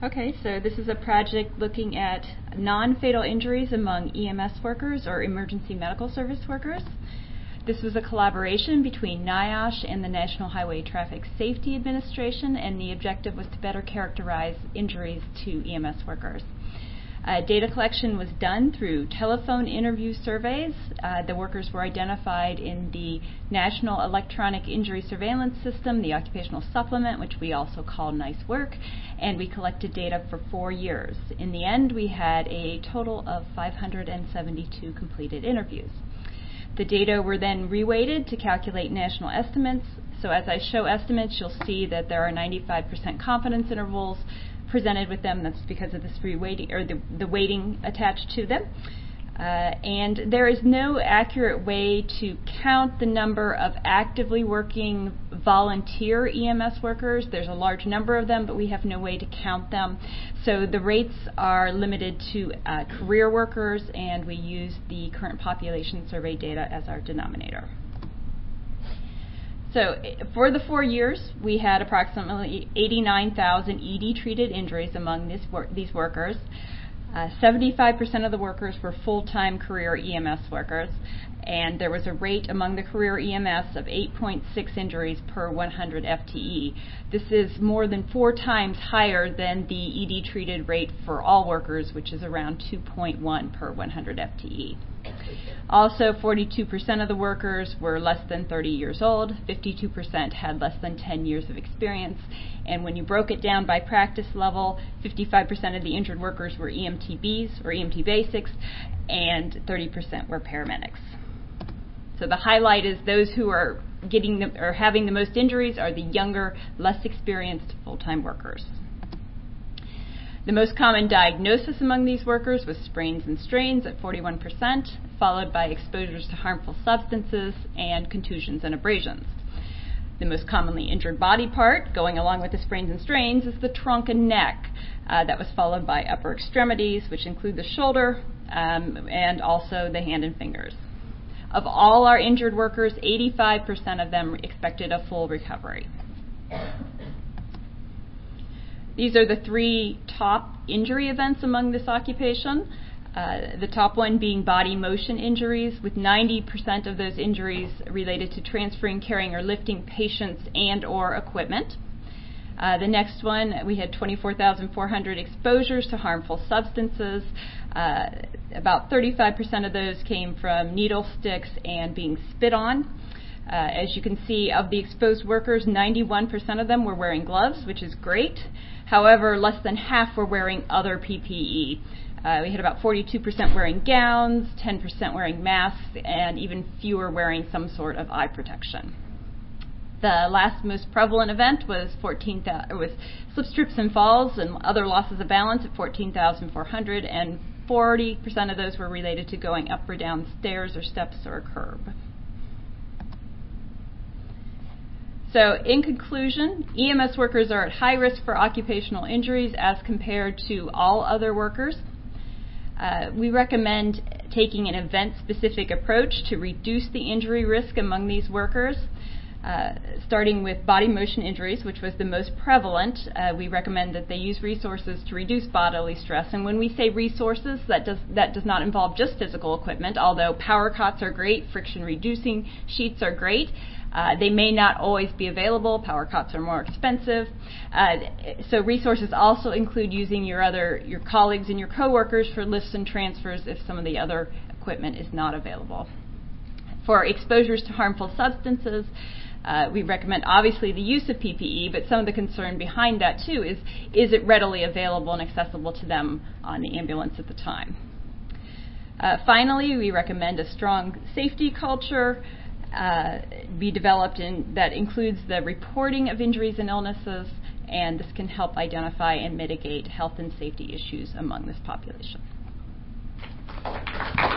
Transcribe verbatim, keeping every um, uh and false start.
Okay, so this is a project looking at non-fatal injuries among E M S workers or emergency medical service workers. This was a collaboration between NIOSH and the National Highway Traffic Safety Administration, and the objective was to better characterize injuries to E M S workers. Uh, data collection was done through telephone interview surveys. Uh, the workers were identified in the National Electronic Injury Surveillance System, the Occupational Supplement, which we also call NICE Work, and we collected data for four years. In the end, we had a total of five hundred seventy-two completed interviews. The data were then reweighted to calculate national estimates. So as I show estimates, you'll see that there are ninety-five percent confidence intervals presented with them. That's because of this reweighting, or the, the weighting attached to them. Uh, and there is no accurate way to count the number of actively working volunteer E M S workers. There's a large number of them, but we have no way to count them. So the rates are limited to uh, career workers, and we use the current population survey data as our denominator. So for the four years, we had approximately eighty-nine thousand E D-treated injuries among this wor- these workers. Uh, seventy-five percent of the workers were full-time career E M S workers, and there was a rate among the career E M S of eight point six injuries per one hundred F T E. This is more than four times higher than the E D-treated rate for all workers, which is around two point one per one hundred F T E. Also, forty-two percent of the workers were less than thirty years old, fifty-two percent had less than ten years of experience, and when you broke it down by practice level, fifty-five percent of the injured workers were E M T Bs or E M T basics, and thirty percent were paramedics. So the highlight is those who are getting the, or having the most injuries are the younger, less experienced full-time workers. The most common diagnosis among these workers was sprains and strains at forty-one percent, followed by exposures to harmful substances and contusions and abrasions. The most commonly injured body part, going along with the sprains and strains, is the trunk and neck. Uh, that was followed by upper extremities, which include the shoulder um, and also the hand and fingers. Of all our injured workers, eighty-five percent of them expected a full recovery. These are the three top injury events among this occupation. Uh, the top one being body motion injuries, with ninety percent of those injuries related to transferring, carrying, or lifting patients and or equipment. Uh, the next one, we had twenty-four thousand four hundred exposures to harmful substances. Uh, about thirty-five percent of those came from needle sticks and being spit on. Uh, as you can see, of the exposed workers, ninety-one percent of them were wearing gloves, which is great. However, less than half were wearing other P P E. Uh, we had about forty-two percent wearing gowns, ten percent wearing masks, and even fewer wearing some sort of eye protection. The last most prevalent event was fourteen thousand, was slip, trips, and falls and other losses of balance at fourteen thousand four hundred, and forty percent of those were related to going up or down stairs or steps or a curb. So in conclusion, E M S workers are at high risk for occupational injuries as compared to all other workers. Uh, we recommend taking an event-specific approach to reduce the injury risk among these workers. Uh, starting with body motion injuries, which was the most prevalent, uh, we recommend that they use resources to reduce bodily stress. And when we say resources, that does that does not involve just physical equipment, although power cots are great, friction-reducing sheets are great. Uh, they may not always be available. Power cots are more expensive. Uh, so resources also include using your other your colleagues and your coworkers for lifts and transfers if some of the other equipment is not available. For exposures to harmful substances, Uh, we recommend obviously the use of P P E, but some of the concern behind that too is, is it readily available and accessible to them on the ambulance at the time? Uh, finally, we recommend a strong safety culture uh, be developed in, that includes the reporting of injuries and illnesses, and this can help identify and mitigate health and safety issues among this population.